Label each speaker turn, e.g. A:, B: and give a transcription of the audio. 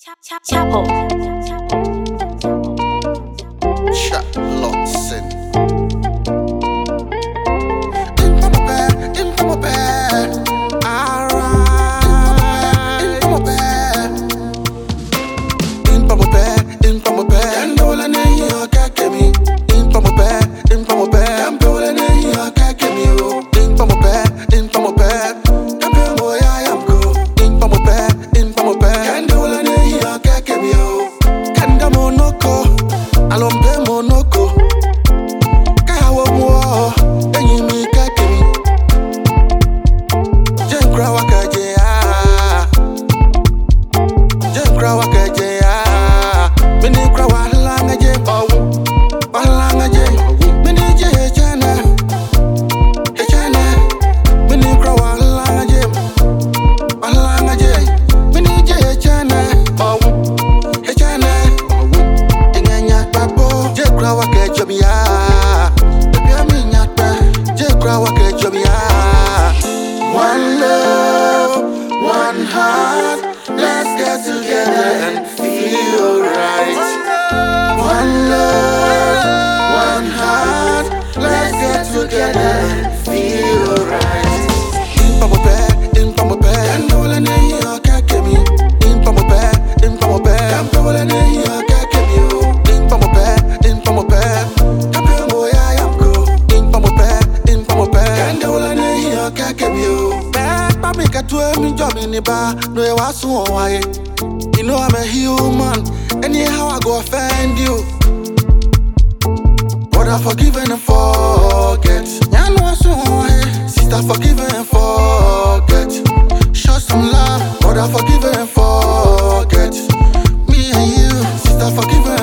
A: Chapel.
B: Charlotteson. Into my bed, into my bed. Alright. Into my bed, into my bed, into my bed. And all I need you can me. Into my bed, into my bed. And all I need you can me. Into my bed, into my bed. And boy I am good. Into my bed, into my bed. And all I need you can me. Kanda monoko, alombe monoko. Kawa mo, enyi mi kakemi. Jenkra wakaje ya, jenkra wakaje ya. Mini kra walanga je, walanga je. Mini je chana, chana. Mini kra walanga je, walanga je. Mini je chana, chana. Inganya papo, jenkra wakaje ya. One love, one heart, let's get together and feel right. One love, one heart, let's get together and feel right. In my bed, in my bed, and all I need you can me. In my bed, and all I need you can me. In my bed, in my bed, and boy I am good. In my bed, and all I need you can me. Me got to me job in the bar, no I was so why. You know I'm a human, anyhow I go offend you. But I forgive and forget. Yeah, no so why. Sister forgive and forget. Show some love, but I forgive and forget. Me and you, sister forgive and